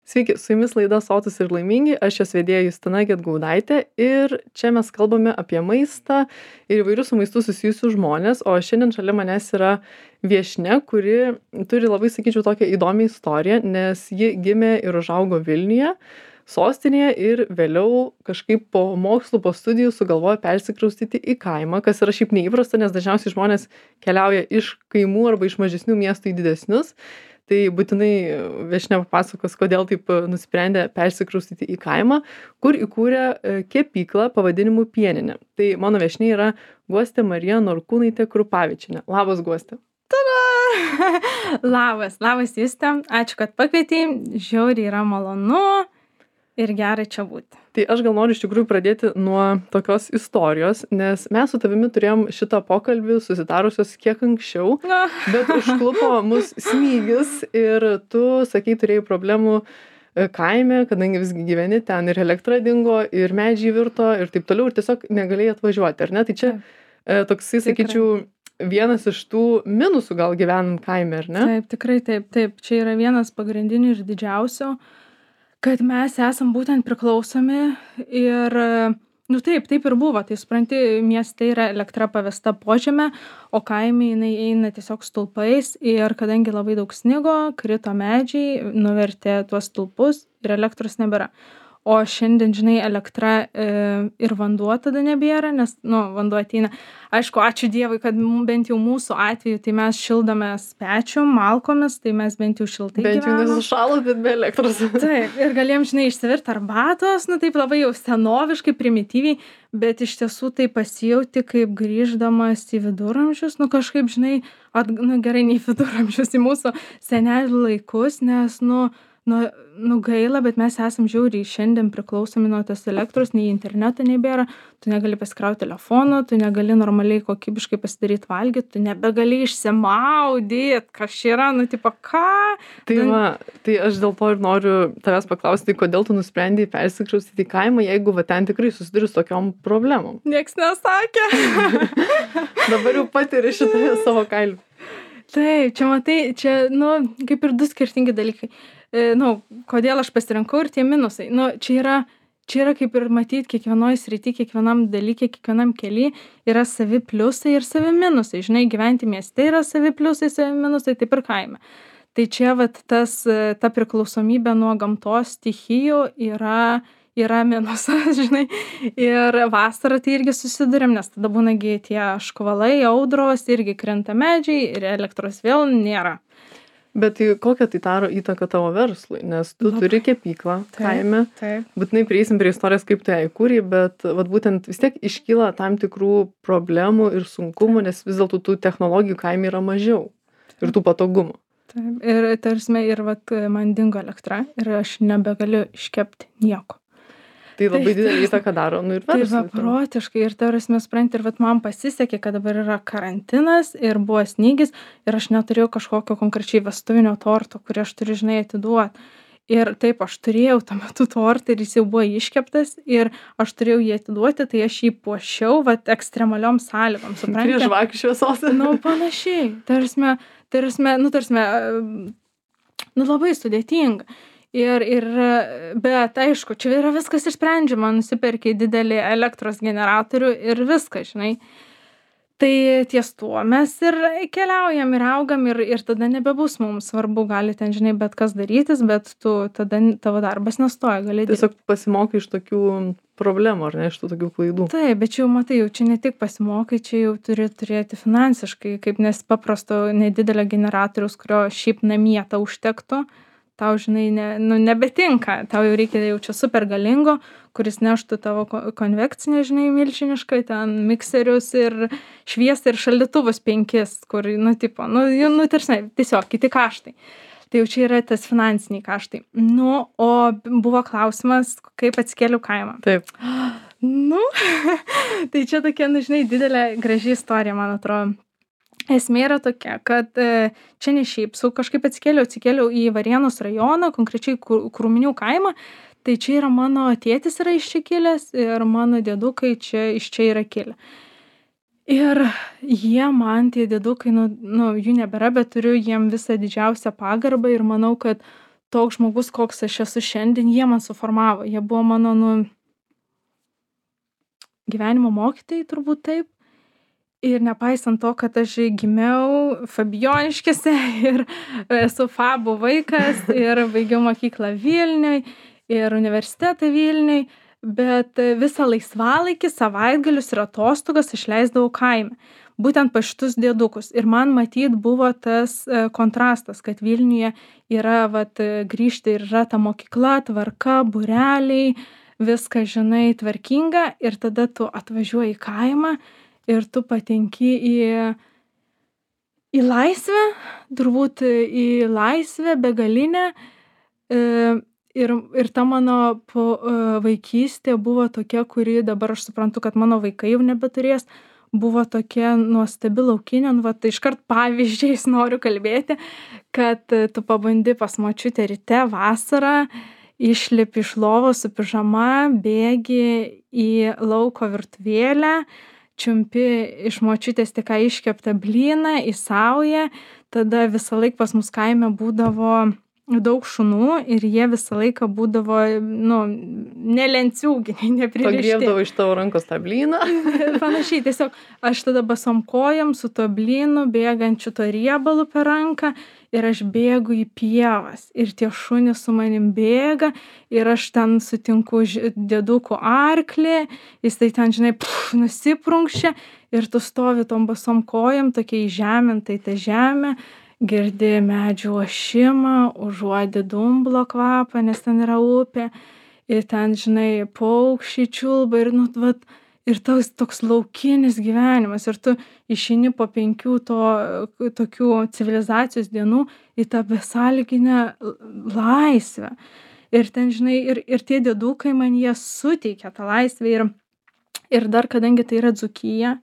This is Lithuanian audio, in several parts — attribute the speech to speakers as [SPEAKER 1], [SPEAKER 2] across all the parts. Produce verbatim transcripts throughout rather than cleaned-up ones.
[SPEAKER 1] Sveiki, su jumis laida Sotūs ir laimingi, aš jos vedėja Justina Gedgaudaitė ir čia mes kalbame apie maistą ir įvairius su maistu susijusius žmonės, o šiandien šalia manęs yra viešnia, kuri turi labai, sakyčiau, tokią įdomią istoriją, nes ji gimė ir užaugo Vilniuje, sostinėje ir vėliau kažkaip po mokslų, po studijų sugalvojo persikraustyti į kaimą, kas yra šiaip neįprasta, nes dažniausiai žmonės keliauja iš kaimų arba iš mažesnių miestų į didesnius. Tai būtinai viešnia papasakos, kodėl taip nusprendė persikraustyti į kaimą, kur įkūrė kepyklą pavadinimu Pieninė. Tai mano viešnia yra Guostė Marija Norkūnaitė Krupavičienė. Labas, Guostė.
[SPEAKER 2] Tada! Labas, labas Juste, ačiū, kad pakvietei, žiauriai yra malonu ir gerai čia būti.
[SPEAKER 1] Tai aš gal noriu iš tikrųjų pradėti nuo tokios istorijos, nes mes su tavimi turėjom šitą pokalbį susitarusios kiek anksčiau,
[SPEAKER 2] Na.
[SPEAKER 1] bet užklupo mus smygis ir tu, sakai, turėjai problemų e, kaime, kadangi visgi gyveni ten ir elektra dingo, ir medžiai virto ir taip toliau, ir tiesiog negalėjai atvažiuoti, ar ne? Tai čia e, toksai, sakyčiau, vienas iš tų minusų gal gyvenant kaime, ar ne?
[SPEAKER 2] Taip, tikrai taip, taip. Čia yra vienas pagrindinių ir didžiausių, kad mes esam būtent priklausomi ir, nu taip, taip ir buvo. Tai supranti, mieste yra elektra pavesta požemė, o kaime jinai eina tiesiog stulpais ir kadangi labai daug snigo, krito medžiai, nuvertė tuos stulpus ir elektros nebėra. O šiandien, žinai, elektra e, ir vanduo tada nebėra, nes, nu, vanduo ateina. Aišku, ačiū Dievui, kad m- bent jau mūsų atveju, tai mes šildomės pečių, malkomis, tai mes bent jau šiltai
[SPEAKER 1] Bent jau
[SPEAKER 2] gyvenam.
[SPEAKER 1] nesušalo, bet be elektros.
[SPEAKER 2] Taip, ir galėjom, žinai, išsivirti arbatos, nu taip labai jau senoviškai, primityviai, bet iš tiesų tai pasijauti kaip grįždamas į viduramžius, nu kažkaip, žinai, at, nu gerai, ne į viduramžius, į mūsų senelių laikus, nes, nu, nu, nu gaila, bet mes esam žiauriai šiandien priklausomi nuo tos elektros, nei interneto nebėra, tu negali pasikrauti telefono, tu negali normaliai kokybiškai pasidaryti valgyti, tu nebegali išsimaudyt, kas čia yra, nu tipo ką?
[SPEAKER 1] Tai
[SPEAKER 2] Nu,
[SPEAKER 1] va, tai aš dėl to ir noriu tavęs paklausti, tai kodėl tu nusprendei persikraustyti į kaimą, jeigu va ten tikrai susiduri su tokiom problemom.
[SPEAKER 2] Nieks nesakė.
[SPEAKER 1] Dabar jau patiri šitą savo kailiu.
[SPEAKER 2] Taip, čia matai, čia, nu, kaip ir du skirtingi dalykai. E, nu, kodėl aš pasirinkau ir tie minusai. Nu, čia yra, čia yra kaip ir matyti kiekvienoje srity, kiekvienam dalykė, kiekvienam kely yra savi pliusai ir savi minusai. Žinai, gyventi mieste yra savi pliusai, savi minusai, taip ir kaime. Tai čia vat tas, e, ta priklausomybė nuo gamtos stichijų yra, yra minusas, žinai. Ir vasarą tai irgi susiduriam, nes tada būnagi tie škvalai, audros, irgi krenta medžiai ir elektros vėl nėra.
[SPEAKER 1] Bet tai kokią tai daro įtaką tavo verslui, nes tu
[SPEAKER 2] Labai.
[SPEAKER 1] turi kepyklą kaime.
[SPEAKER 2] Taip.
[SPEAKER 1] Būtinai prieisim prie istorijos, kaip tu ją įkūrei, bet vat būtent vis tiek iškyla tam tikrų problemų ir sunkumų, nes vis dėlto tų technologijų kaime yra mažiau ir tų patogumų.
[SPEAKER 2] Taip. Ir tarsime, ir vat man dingo elektra ir aš nebegaliu iškepti nieko.
[SPEAKER 1] Tai labai
[SPEAKER 2] Taip,
[SPEAKER 1] didelį
[SPEAKER 2] taip.
[SPEAKER 1] įtaką daro, nu ir
[SPEAKER 2] Tai
[SPEAKER 1] verslui. tavo.
[SPEAKER 2] beprotiškai ir tarsime, supranti, ir vat man pasisekė, kad dabar yra karantinas ir buvo snygis ir aš neturėjau kažkokio konkrečiai vestuvinio torto, kurį aš turiu, žinai, atiduoti. Ir taip, aš turėjau tuo metu tortą ir jis jau buvo iškeptas ir aš turėjau jį atiduoti, tai aš jį puošiau, vat ekstremaliom sąlygom,
[SPEAKER 1] Prie
[SPEAKER 2] supranti?
[SPEAKER 1] žvakių šviesos.
[SPEAKER 2] Nu, panašiai. Tarsime, tarsime, nu, tarsime, nu, labai sudėtinga. Ir, ir, bet aišku, čia yra viskas išsprendžiama, nusiperki didelį elektros generatorių ir viskas, žinai. Tai ties tuo mes ir keliaujam ir augam ir, ir tada nebebus mums svarbu, gali ten, žinai, bet kas darytis, bet tu tada tavo darbas nestoja, gali dirbti.
[SPEAKER 1] Tiesiog pasimokai iš tokių problemų, ar ne, iš tų tokių klaidų.
[SPEAKER 2] Taip, bet čia jau matai, jau čia ne tik pasimokai, čia jau turi turėti finansiškai, kaip nes paprasto nedidelio generatoriaus, kurio šiaip namie tau užtektų, tau, žinai, ne, nu, nebetinka, tau jau reikia jau čia super galingo, kuris neštų tavo ko- konvekcinę, žinai, milžinišką, ten mikserius ir šviesą ir šaldytuvus penkis, kur, nu, tipo, nu, jau, nu, tarsi, tiesiog kiti kaštai. Tai jau čia yra tas finansiniai kaštai. Nu, o buvo klausimas, kaip atsikėliau kaimą.
[SPEAKER 1] Taip.
[SPEAKER 2] Nu, tai čia tokia, nu, žinai, didelė graži istorija, man atrodo. Esmė yra tokia, kad e, čia ne šiaip sau kažkaip atsikėliau, atsikėliau į Varėnos rajoną, konkrečiai Kur- Krūminių kaimą. Tai čia yra mano tėtis yra iš čia kilęs ir mano dėdukai čia iš čia yra kilę. Ir jie man, tie dėdukai, nu, nu, jų nebėra, bet turiu jiem visą didžiausią pagarbą ir manau, kad toks žmogus, koks aš esu šiandien, jie man suformavo. Jie buvo mano, nu, gyvenimo mokytojai, turbūt taip. Ir nepaisant to, kad aš gimiau Fabijoniškėse ir esu Fabų vaikas ir baigiau mokyklą Vilniui ir universitetą Vilniui, bet visą laisvalaikį, savaitgalius ir atostogas aš leisdavau kaime. Būtent pas šitus dėdukus. Ir man matyt buvo tas kontrastas, kad Vilniuje yra, vat, grįžti ir yra ta mokykla, tvarka, būreliai, viską, žinai, tvarkinga, ir tada tu atvažiuoji į kaimą ir tu patenki į, į laisvę, turbūt į laisvę begalinę. Ir, ir ta mano po, vaikystė buvo tokia, kuri dabar aš suprantu, kad mano vaikai jau nebeturės, buvo tokia nuostabi laukinė, nu, vat, iškart pavyzdžiais noriu kalbėti, kad tu pabandi pas močiutę ryte vasarą, išlipi iš lovos su pižama, bėgi į lauko virtuvėlę, čiumpi iš močiutės tik ką iškeptą blyną į saują, tada visą laiką pas mus kaime būdavo daug šunų ir jie visą laiką būdavo, nu, nelenciūginiai, nepririšti.
[SPEAKER 1] Pagriebdavo iš tavo rankos tą blyną.
[SPEAKER 2] Panašiai, tiesiog aš tada basom kojom su to blynu, bėgančiu to riebalu per ranką, ir aš bėgu į pievas ir tie šunys su manim bėga ir aš ten sutinku dėdukų arklį, jis tai ten, žinai, pff, nusiprunkščia ir tu stovi tom basom kojom, tokia įžemintai ta žemė, girdi medžių ošimą, užuodi dumblo kvapą, nes ten yra upė, ir ten, žinai, paukščiai čiulba ir, nu, vat, ir toks, toks laukinis gyvenimas, ir tu išeini po penkių to, tokių civilizacijos dienų į tą besąlyginę laisvę. Ir ten, žinai, ir, ir tie dėdukai man jie suteikia tą laisvę, ir, ir dar, kadangi tai yra Dzūkija,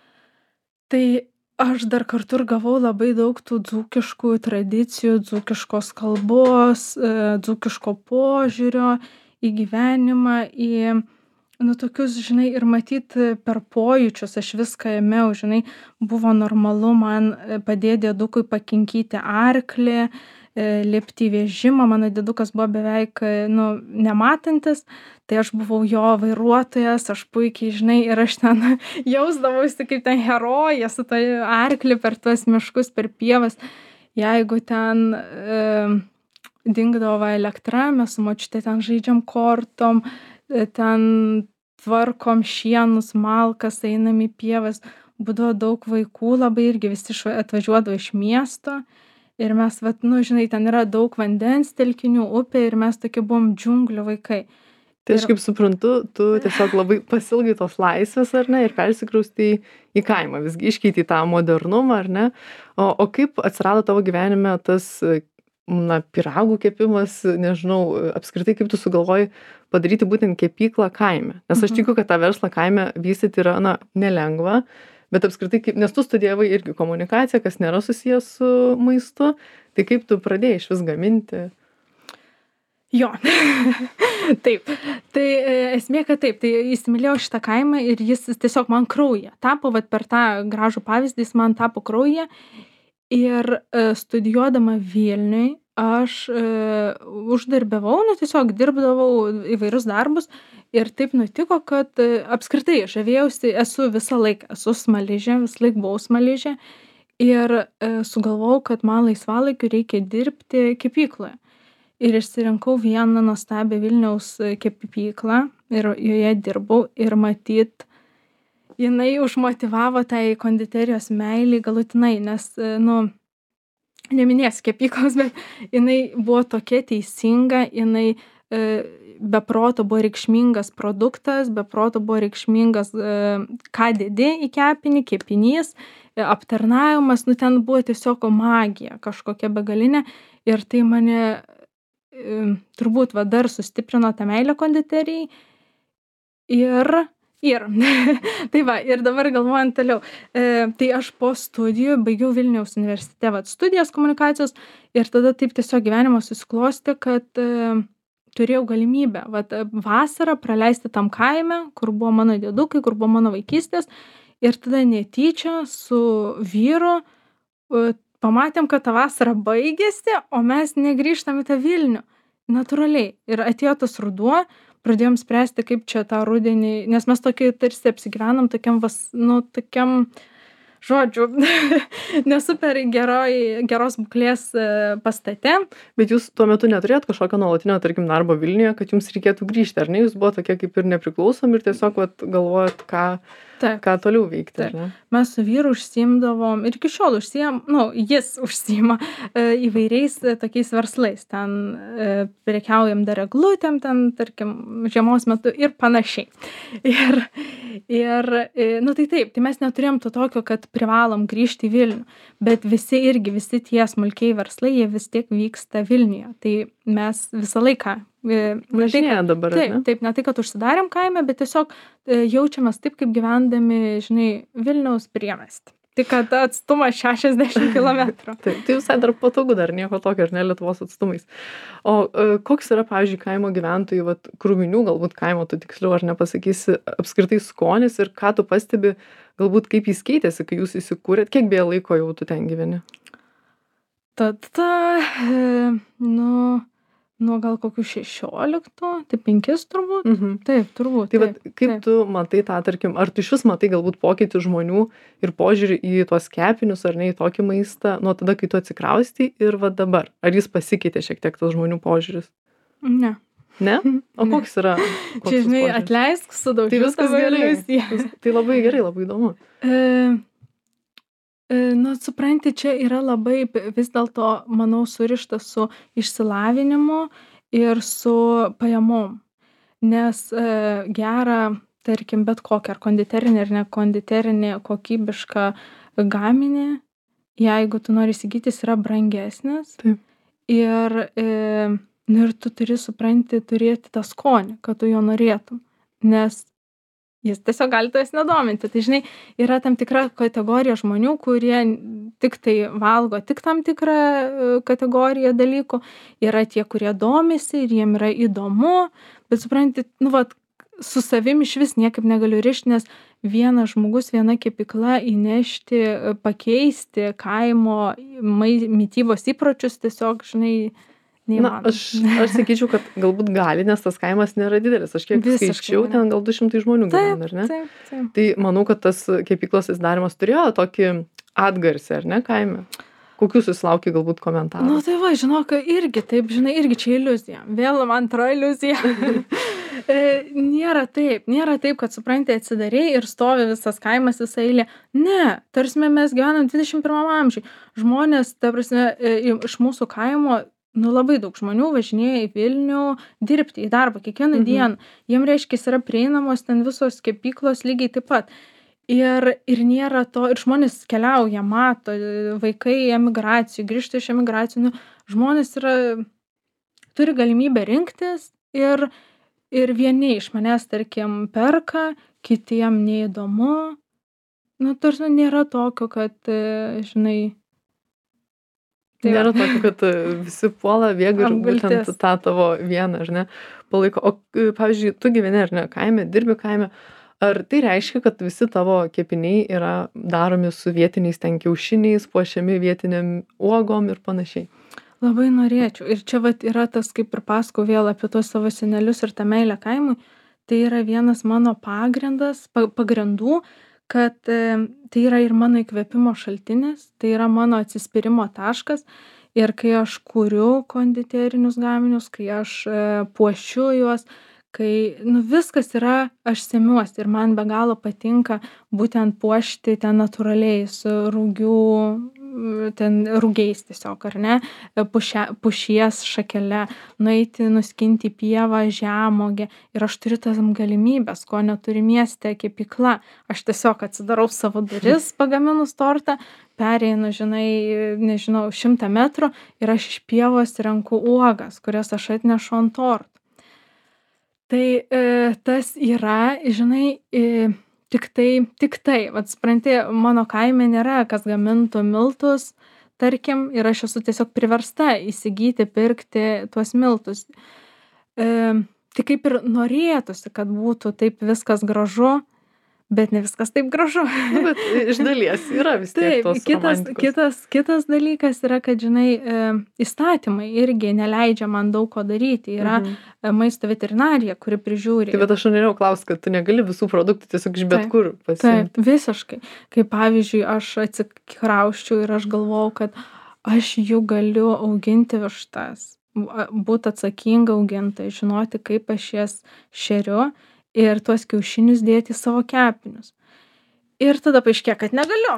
[SPEAKER 2] tai aš dar kartu ir gavau labai daug tų dzūkiškų tradicijų, dzūkiškos kalbos, dzūkiško požiūrio į gyvenimą, į, nu, tokius, žinai, ir matyt per pojūčius aš viską ėmiau, žinai, buvo normalu man padėti dėdukui pakinkyti arklį, lipti į vežimą, mano dėdukas buvo beveik, nu, nematantis, tai aš buvau jo vairuotojas, aš puikiai, žinai, ir aš ten jausdavausi kaip ten herojė su to arklį per tuos miškus, per pievas. Jeigu ten e, dingdavo elektra, mes su močiute ten žaidžiam kortom, ten tvarkom šienus, malkas, einam į pievas, būdavo daug vaikų, labai irgi visi atvažiuodavo iš miesto. Ir mes, vat, nu, žinai, ten yra daug vandens telkinių, upė, ir mes tokie buvom džiunglių vaikai.
[SPEAKER 1] Tai aš kaip suprantu, tu tiesiog labai pasilgai tos laisvės, ar ne, ir persikraustai į kaimą, visgi iškeitei tą modernumą, ar ne? O, o kaip atsirado tavo gyvenime tas, na, pyragų kepimas, nežinau, apskritai kaip tu sugalvoji padaryti būtent kepyklą kaime? Nes aš tikiu, kad tą verslą kaime vystyti yra, na, nelengva. Bet apskritai, kaip, nes tu studijavai irgi komunikaciją, kas nėra susijęs su maistu, tai kaip tu pradėjai iš vis gaminti?
[SPEAKER 2] Jo, taip. Tai esmė, kad taip, tai įsimylėjau šitą kaimą ir jis tiesiog man kraujyje tapo, vat, per tą gražų pavyzdį jis man tapo kraujyje. Ir studijuodama Vilniui aš e, uždarbiavau, nu, tiesiog dirbdavau įvairius darbus. Ir taip nutiko, kad apskritai žavėjausi, esu visą laiką, esu smaližė, visą laiką buvau smaližė. Ir e, sugalvojau, kad man laisvalaikiu reikia dirbti kepykloje. Ir išsirinkau vieną nuostabią Vilniaus kepyklą ir joje dirbau. Ir matyt, jinai užmotyvavo tai konditerijos meilį galutinai, nes, nu, neminėsiu kepyklos, bet jinai buvo tokia teisinga, jinai e, be proto buvo reikšmingas produktas, be proto buvo reikšmingas, ką dedi į kepinį, kepinys, aptarnavimas, nu, ten buvo tiesiog magija kažkokia begalinė, ir tai mane turbūt va dar sustiprino tą meilę konditerijai. Ir, ir, tai va, ir dabar galvojant toliau, e, tai aš po studijų baigiau Vilniaus universitete, va, studijas komunikacijos, ir tada taip tiesiog gyvenimas susiklosti, kad e, turėjau galimybę, va, vasarą praleisti tam kaime, kur buvo mano dėdukai, kur buvo mano vaikystės, ir tada netyčia su vyru e, pamatėm, kad ta vasara baigėsi, o mes negrįžtam į tą Vilnių. Natūraliai. Ir atėjo tas ruduo, pradėjom spręsti, kaip čia tą rudenį, nes mes tokį tarsi apsigyvenom tokiam, vas, nu, tokiam, žodžiu, nesuper geroj, geros būklės e, pastate.
[SPEAKER 1] Bet jūs tuo metu neturėjot kažkokio nuolatinio, tarkim, darbo Vilniuje, kad jums reikėtų grįžti, ar ne? Jūs buvo tokie kaip ir nepriklausomi ir tiesiog vat, galvojat, ką,
[SPEAKER 2] Taip.
[SPEAKER 1] ką toliau veikti,
[SPEAKER 2] Taip.
[SPEAKER 1] ar ne?
[SPEAKER 2] Mes su vyru užsiimdavom ir iki šiol užsiim, nu, jis užsiima e, įvairiais e, tokiais verslais. Ten e, prekiaujam dar eglutėm, ten, tarkim, žiemos metu ir panašiai. Ir, ir e, nu tai taip, tai mes neturėjom to tokio, kad privalom grįžti į Vilnių, bet visi irgi, visi tie smulkiai verslai, jie vis tiek vyksta Vilniuje. Tai mes visą laiką
[SPEAKER 1] važinėja dabar,
[SPEAKER 2] taip,
[SPEAKER 1] ne?
[SPEAKER 2] taip, ne tai, kad užsidarėm kaime, bet tiesiog e, jaučiamės taip, kaip gyvendami, žinai, Vilniaus priemiestį. Tik kad atstumas šešiasdešimt kilometrų.
[SPEAKER 1] Taip, tai visai dar patogu, dar nieko tokio, ar ne, Lietuvos atstumais. O e, koks yra, pavyzdžiui, kaimo gyventojų, vat, krūminių, galbūt kaimo, tu tiksliau, ar nepasakysi, apskritai skonis ir ką tu pastebi, galbūt kaip jis keitėsi, kai jūs įsikūrėt, kiek beje laiko jau tu ten gyveni?
[SPEAKER 2] Tada, e, nu, nuo gal kokių šešioliktų, tai penkis turbūt.
[SPEAKER 1] Mhm.
[SPEAKER 2] Taip, turbūt.
[SPEAKER 1] Tai vat,
[SPEAKER 2] taip,
[SPEAKER 1] kaip
[SPEAKER 2] taip.
[SPEAKER 1] tu matai tą, tarkim, ar tu išvis matai galbūt pokytį žmonių ir požiūrį į tuos kepinius ar ne į tokį maistą nuo tada, kai tu atsikraustei ir va dabar? Ar jis pasikeitė šiek tiek tas žmonių požiūris?
[SPEAKER 2] Ne.
[SPEAKER 1] Ne? O
[SPEAKER 2] Ne.
[SPEAKER 1] koks yra? Koks
[SPEAKER 2] Čia,
[SPEAKER 1] tas
[SPEAKER 2] žinai,
[SPEAKER 1] požiūris?
[SPEAKER 2] atleisk, sudaužiau.
[SPEAKER 1] Tai viskas
[SPEAKER 2] tavo
[SPEAKER 1] gerai.
[SPEAKER 2] iliuziją.
[SPEAKER 1] Tai labai gerai, labai įdomu.
[SPEAKER 2] E, e, nu, supranti, čia yra labai p- vis dėlto, manau, surišta su išsilavinimu ir su pajamom. Nes e, gerą, tarkim, bet kokią, ar konditerinį, ar nekonditerinį, kokybišką gaminį, jeigu tu nori įsigyti, jis yra brangesnis.
[SPEAKER 1] Taip.
[SPEAKER 2] Ir, e, nu, ir tu turi, supranti, turėti tą skonį, kad tu jo norėtum. Nes jis tiesiog gali tavęs nedominti. Tai, žinai, yra tam tikra kategorija žmonių, kurie tik tai valgo tik tam tikrą e, kategoriją dalykų. Yra tie, kurie domisi ir jiem yra įdomu. Bet supranti, nu, vat, su savim iš vis niekaip negaliu rišti, nes vienas žmogus, viena kepykla įnešti, e, pakeisti kaimo mai, mytybos įpročius tiesiog, žinai,
[SPEAKER 1] Na,
[SPEAKER 2] neįmanoma.
[SPEAKER 1] aš, aš sakyčiau, kad galbūt gali, nes tas kaimas nėra didelis. Aš kiek
[SPEAKER 2] Visiškai
[SPEAKER 1] skaičiau,
[SPEAKER 2] nėra.
[SPEAKER 1] ten gal du šimtai žmonių
[SPEAKER 2] Taip,
[SPEAKER 1] gyvena, ar ne?
[SPEAKER 2] taip, taip.
[SPEAKER 1] Tai manau, kad tas kepyklos atsidarymas turėjo tokį atgarsį, ar ne, kaime? Kokius susilaukė galbūt komentarų?
[SPEAKER 2] Nu tai va, žinok, irgi taip, žinai, irgi čia iliuzija. Vėl man antra iliuzija. E, nėra taip, nėra taip, kad supranti, atsidarei ir stovi visas kaimas, visa eilė. Ne, tarsi mes gyvenam dvidešimt pirmam amžiui. Žmonės, ta prasme, e, iš mūsų kaimo, nu labai daug žmonių važinėja į Vilnių dirbti, į darbą kiekvieną
[SPEAKER 1] Mhm.
[SPEAKER 2] dieną. Jiem reiškia, yra prieinamos ten visos kepyklos lygiai taip pat. Ir, ir nėra to, ir žmonės keliauja, mato, vaikai emigracijų, grįžta iš emigracijų, nu, žmonės yra, turi galimybę rinktis ir, ir vieni iš manęs, tarkim, perka, kitiem neįdomu. Nu, tarsi nėra tokio, kad, e, žinai, tai va.
[SPEAKER 1] Nėra tokio, kad e, visi puola, bėga ir
[SPEAKER 2] Apgultis.
[SPEAKER 1] būtent tą tavo vieną, ar ne, palaiko. O, e, pavyzdžiui, tu gyveni, ar ne, kaime, dirbi kaime. Ar tai reiškia, kad visi tavo kepiniai yra daromi su vietiniais ten kiaušiniais, puošiami vietiniam uogom ir panašiai?
[SPEAKER 2] Labai norėčiau. Ir čia vat yra tas, kaip ir pasakau vėl apie tos savo senelius ir tą meilę kaimui. Tai yra vienas mano pagrindas, pa- pagrindų, kad e, tai yra ir mano įkvėpimo šaltinis, tai yra mano atsispyrimo taškas. Ir kai aš kuriu konditerinius gaminius, kai aš e, puošiu juos, kai, nu, viskas yra, aš semiuosi ir man be galo patinka būtent puošti ten natūraliai su rugių, ten rugiais tiesiog, ar ne, pušia, pušies šakele, nueiti, nuskinti į pievą žemuogę ir aš turiu tas galimybės, ko neturi mieste kepykla. Aš tiesiog atsidarau savo duris, pagaminus tortą, pereinu, žinai, nežinau, šimtą metrų ir aš iš pievos renku uogas, kurias aš atnešu ant tortų. Tai e, tas yra, žinai, e, tik tai, tik tai, vat supranti, mano kaime nėra, kas gamintų miltus, tarkim, ir aš esu tiesiog priversta įsigyti, pirkti tuos miltus. E, tai kaip ir norėtųsi, kad būtų taip viskas gražu, bet ne viskas taip gražu.
[SPEAKER 1] Nu, bet iš dalies yra vis tiek
[SPEAKER 2] Taip,
[SPEAKER 1] tos
[SPEAKER 2] kitas,
[SPEAKER 1] romantikos.
[SPEAKER 2] kitas, kitas dalykas yra, kad, žinai, e, įstatymai irgi neleidžia man daug ko daryti. Yra
[SPEAKER 1] Mhm.
[SPEAKER 2] e, maisto veterinarija, kuri prižiūri.
[SPEAKER 1] Tai bet aš norėjau klausti, kad tu negali visų produktų tiesiog iš bet
[SPEAKER 2] Taip.
[SPEAKER 1] kur pasiimti.
[SPEAKER 2] Taip, visiškai. Kaip pavyzdžiui, aš atsikrausčiau ir aš galvojau, kad aš jau galiu auginti vištas, būti atsakinga augintojai, žinoti, kaip aš jas šeriu ir tuos kiaušinius dėti į savo kepinius. Ir tada paaiškėjo, kad negaliu,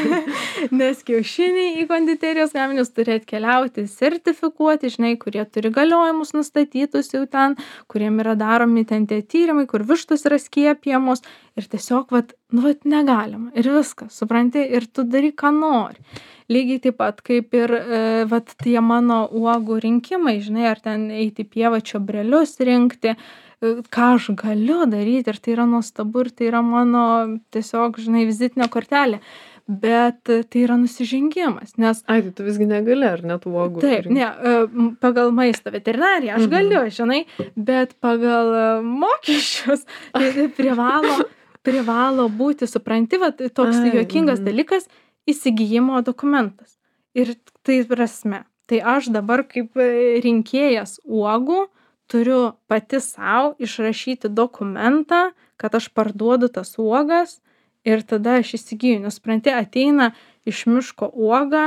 [SPEAKER 2] nes kiaušiniai į konditerijos gaminius turi atkeliauti sertifikuoti, žinai, kurie turi galiojimus nustatytus jau ten, kuriem yra daromi ten tie tyrimai, kur vištos yra skiepijamos ir tiesiog, vat, nu, vat, negalima ir viskas, supranti, ir tu daryk, ką nori. Lygiai taip pat kaip ir e, vat, tie mano uogų rinkimai, žinai, ar ten eiti į pievą čiobrelius rinkti, ką aš galiu daryti ir tai yra nuostabu ir tai yra mano tiesiog, žinai, vizitinė kortelė, bet tai yra nusižengimas, nes...
[SPEAKER 1] Ai, tai tu visgi negali, ar net uogų?
[SPEAKER 2] Taip,
[SPEAKER 1] rinkti?
[SPEAKER 2] ne, pagal maisto veterinariją aš galiu, žinai, bet pagal mokesčius tai privalo, privalo būti, supranti, va, toks
[SPEAKER 1] Ai,
[SPEAKER 2] juokingas
[SPEAKER 1] mhm.
[SPEAKER 2] dalykas, įsigijimo dokumentas. Ir tai prasme, tai aš dabar kaip rinkėjas uogų turiu pati savo išrašyti dokumentą, kad aš parduodu tas uogas ir tada aš įsigiju, nes, supranti, ateina iš miško uoga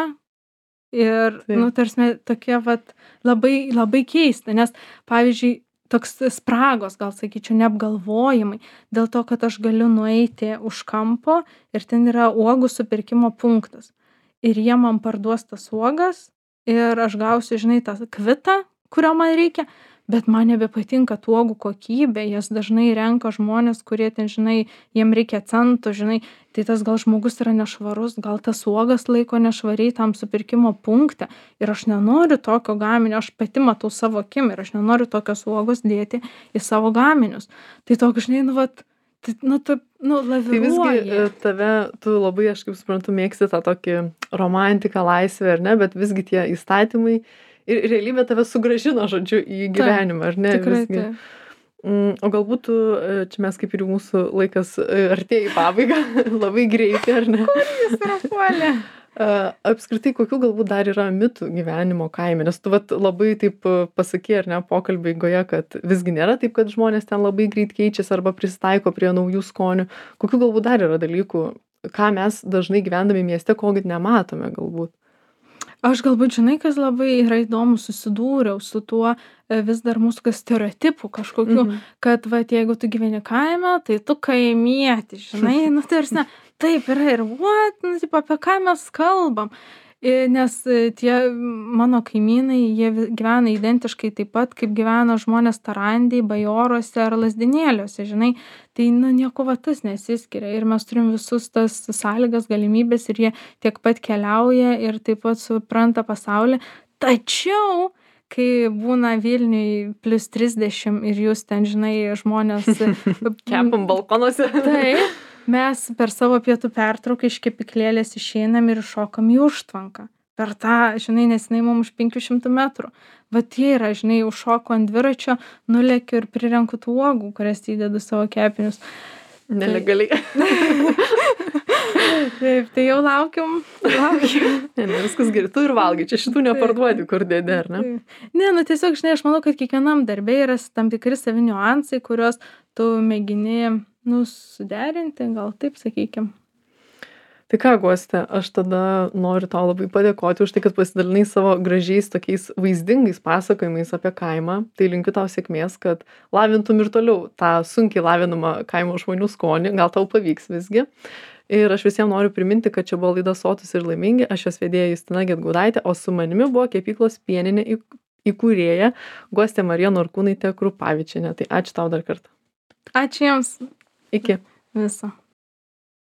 [SPEAKER 2] ir,
[SPEAKER 1] Taip.
[SPEAKER 2] nu, tarsi tokie, vat, labai, labai keista, nes, pavyzdžiui, toks spragos, gal sakyčiau, neapgalvojimai, dėl to, kad aš galiu nueiti už kampo ir ten yra uogų supirkimo punktas. Ir jie man parduos tas uogas ir aš gausiu, žinai, tą kvitą, kurio man reikia, bet man nebepatinka tų uogų kokybė, jas dažnai renka žmonės, kurie ten, žinai, jiem reikia centų, žinai, tai tas gal žmogus yra nešvarus, gal tas uogas laiko nešvariai tam supirkimo punkte ir aš nenoriu tokio gaminio, aš pati matau savo akim ir aš nenoriu tokios uogos dėti į savo gaminius. Tai toks, žinai, nu, vat, tai, nu, tu, nu, laviruoji.
[SPEAKER 1] Tai visgi tave, tu labai, aš kaip suprantu, mėgsti tą tokį romantiką, laisvę, ar ne, bet visgi tie įstatymai ir realybė tave sugrąžino, žodžiu, į gyvenimą, ar ne?
[SPEAKER 2] Tikrai
[SPEAKER 1] visgi.
[SPEAKER 2] taip.
[SPEAKER 1] O galbūt tu, čia mes kaip ir mūsų laikas artėja į pabaigą, labai greitai, ar ne?
[SPEAKER 2] Jis yra puolė.
[SPEAKER 1] Apskritai, kokių galbūt dar yra mitų gyvenimo kaime, nes tu vat, labai taip pasakė, ar ne, pokalbio eigoje, kad visgi nėra taip, kad žmonės ten labai greit keičiasi arba prisitaiko prie naujų skonių. Kokių galbūt dar yra dalykų, ką mes dažnai gyvendami mieste, ko nematome galbūt?
[SPEAKER 2] Aš galbūt, žinai, kas labai yra įdomu, susidūriau su tuo vis dar mūsų stereotipų kažkokiu, mhm. kad, va, jeigu tu gyveni kaime, tai tu kaimieti, žinai, nu, tarsi, taip yra ir, what, nu, taip, apie ką mes kalbam. Nes tie mano kaimynai, jie gyvena identiškai taip pat, kaip gyvena žmonės Tarandėj, Bajoruose ar Lazdinėliuose, žinai, tai, nu, nieko va tas nesiskiria ir mes turim visus tas sąlygas, galimybės ir jie tiek pat keliauja ir taip pat supranta pasaulį, tačiau, kai būna Vilniui plus trisdešimt ir jūs ten, žinai, žmonės...
[SPEAKER 1] Kepam balkonuose.
[SPEAKER 2] Taip. Mes per savo pietų pertrauką iš kepyklėlės išeinam ir šokam į užtvanką. Per tą, žinai, nesinai mums už penkių šimtų metrų. Vat jie yra, žinai, užšoku ant dviračio, nulekiu ir prirenku tų uogų, kurias įdedu savo kepinius.
[SPEAKER 1] Nelegaliai.
[SPEAKER 2] Taip, tai jau laukiam. laukiam.
[SPEAKER 1] Ne, ne, viskas gerai, tu ir valgai, čia šitų neparduodi, kur dėdė, ar ne?
[SPEAKER 2] Ne, nu tiesiog, žinai, aš manau, kad kiekvienam darbė yra tam tikri savi niuansai, kuriuos tu mėgini, nu, suderinti, gal taip sakykim.
[SPEAKER 1] Tai ką, Guoste, aš tada noriu tau labai padėkoti už tai, kad pasidalinai savo gražiais tokiais vaizdingais pasakojimais apie kaimą. Tai linkiu tau sėkmės, kad lavintum ir toliau tą sunkiai lavinamą kaimo žmonių skonį, gal tau pavyks visgi. Ir aš visiems noriu priminti, kad čia buvo laida Sotūs ir laimingi, aš jos vedėja Justina Gedgaudaitė, o su manimi buvo kepyklos Pieninė įkūrėja Guostė Marija Norkūnaitė Krupavičienė. Tai ačiū tau dar kartą.
[SPEAKER 2] Ačiū jums.
[SPEAKER 1] Iki.
[SPEAKER 2] Viso.